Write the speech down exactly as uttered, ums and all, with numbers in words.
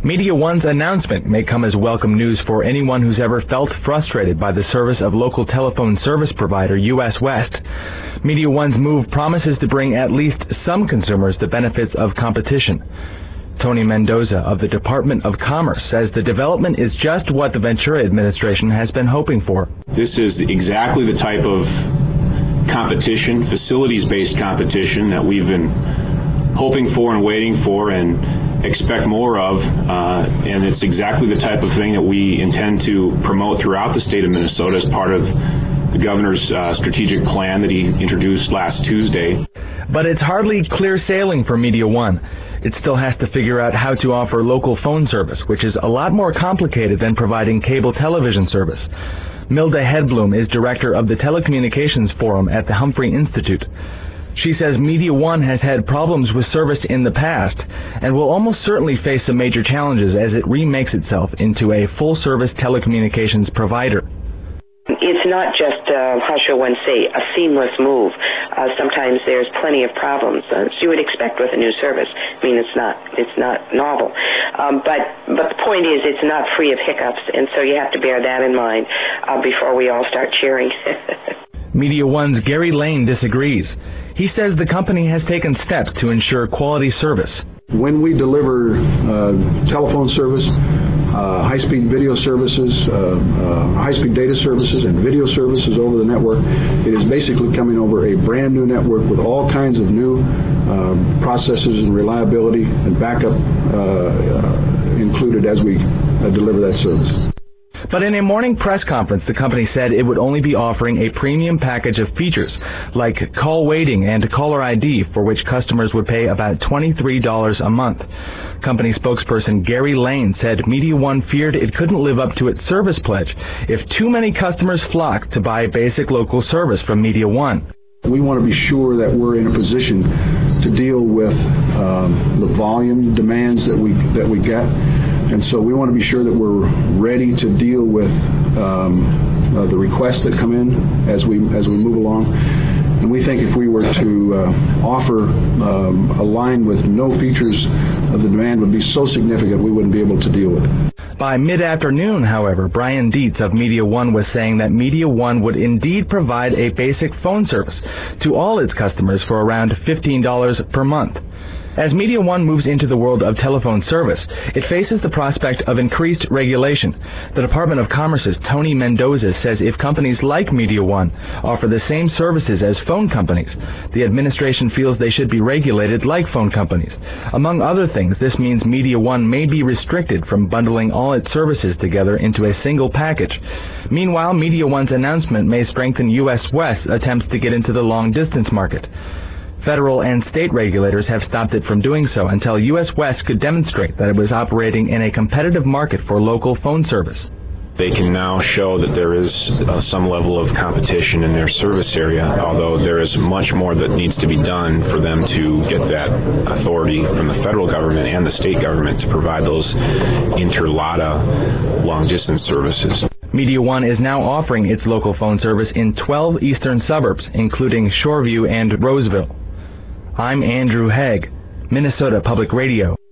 Media One's announcement may come as welcome news for anyone who's ever felt frustrated by the service of local telephone service provider U S West. Media One's move promises to bring at least some consumers the benefits of competition. Tony Mendoza of the Department of Commerce says the development is just what the Ventura administration has been hoping for. This is exactly the type of competition, facilities-based competition, that we've been hoping for and waiting for and expect more of, uh, and it's exactly the type of thing that we intend to promote throughout the state of Minnesota as part of the governor's uh, strategic plan that he introduced last Tuesday. But it's hardly clear sailing for Media One. It still has to figure out how to offer local phone service, which is a lot more complicated than providing cable television service. Milda Hedblum is director of the Telecommunications Forum at the Humphrey Institute. She says Media One has had problems with service in the past and will almost certainly face some major challenges as it remakes itself into a full-service telecommunications provider. It's not just, uh, how shall one say, a seamless move. Uh, sometimes there's plenty of problems, uh, as you would expect with a new service. I mean, it's not, it's not novel. Um, but, but the point is, it's not free of hiccups, and so you have to bear that in mind uh, before we all start cheering. Media One's Gary Lane disagrees. He says the company has taken steps to ensure quality service. When we deliver uh, telephone service, uh, high-speed video services, uh, uh, high-speed data services, and video services over the network, it is basically coming over a brand new network with all kinds of new uh, processes and reliability and backup uh, uh, included as we uh, deliver that service. But in a morning press conference, the company said it would only be offering a premium package of features, like call waiting and caller I D, for which customers would pay about twenty-three dollars a month. Company spokesperson Gary Lane said Media One feared it couldn't live up to its service pledge if too many customers flocked to buy basic local service from Media One. We want to be sure that we're in a position to deal with um, the volume demands that we that we get. And so we want to be sure that we're ready to deal with um, uh, the requests that come in as we as we move along. And we think if we were to uh, offer um, a line with no features, uh, the demand would be so significant we wouldn't be able to deal with it. By mid-afternoon, however, Brian Dietz of Media One was saying that Media One would indeed provide a basic phone service to all its customers for around fifteen dollars per month. As Media One moves into the world of telephone service, it faces the prospect of increased regulation. The Department of Commerce's Tony Mendoza says if companies like Media One offer the same services as phone companies, the administration feels they should be regulated like phone companies. Among other things, this means Media One may be restricted from bundling all its services together into a single package. Meanwhile, Media One's announcement may strengthen U S West's attempts to get into the long-distance market. Federal and state regulators have stopped it from doing so until U S West could demonstrate that it was operating in a competitive market for local phone service. They can now show that there is uh, some level of competition in their service area, although there is much more that needs to be done for them to get that authority from the federal government and the state government to provide those inter-LATA long-distance services. Media One is now offering its local phone service in twelve eastern suburbs, including Shoreview and Roseville. I'm Andrew Hegg, Minnesota Public Radio.